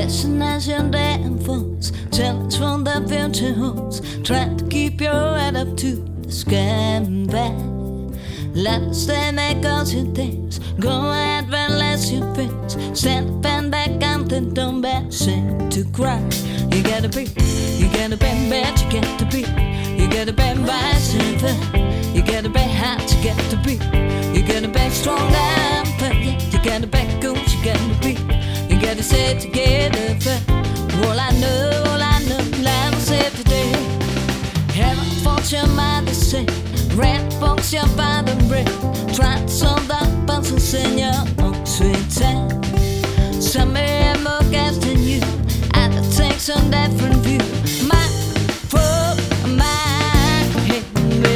Listen as your damn phones tell us from the future holds. Try to keep your head up to the sky and back. Let us stay, make us your things. Go ahead, relax your friends. Stand up and back out and don't be ashamed to cry. You gotta be bad, you got to be. You gotta be bicycle. You gotta be hot, you got to be. You gotta be strong and firm. You gotta be good, you gotta be. You gotta say it together first. All I know, life is every day. Heaven folks your mind is safe. Red folks your father break. Try to solve the puzzles in your own sweet time. Some may have more gas than you. Others take some different view. My fault, my head,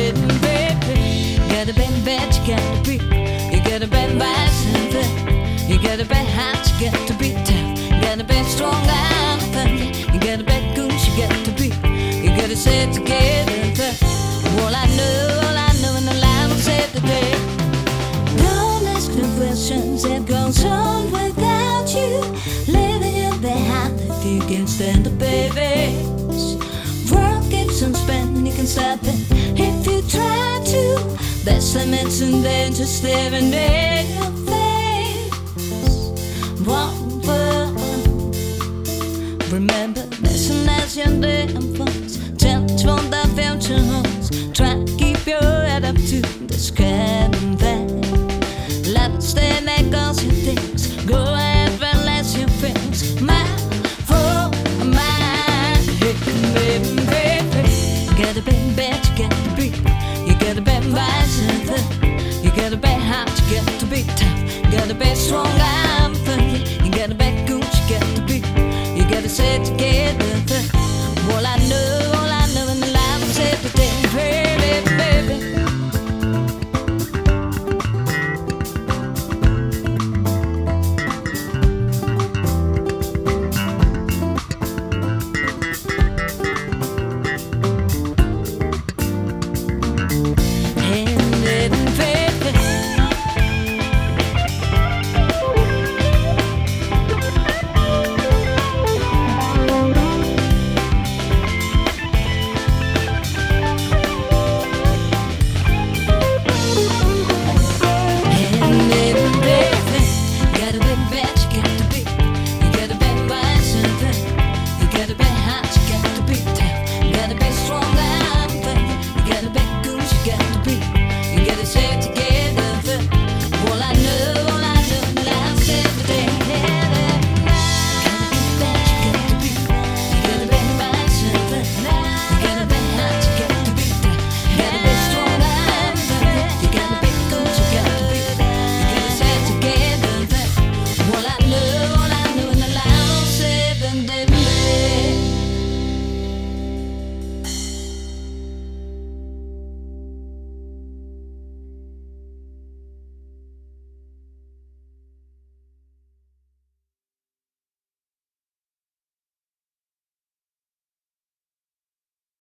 baby. You gotta be bad, you gotta be. You gotta be bicycle. You gotta be hot, you got to be tough. You gotta be strong and firm. You gotta be good, you got to be. You gotta say it together first. All I know in the line will save the day. Don't ask no questions, it goes on without you. Living your behind if you can stand the babies. World keeps on spinning, you can stop it if you try to. There's limits and danger staring in your face. One word. Remember, listen as your damn phones tell us from the future holds. Try to keep your head up to the sky and back. Let us stay, make us your things. Go ahead, relax your friends. My fault, my baby. You gotta be bad, you gotta be. You gotta be bicycle. You gotta be hot, you got to be tough. You gotta be strong and firm. You gotta be good, you got to be. You gotta say it together. All I know.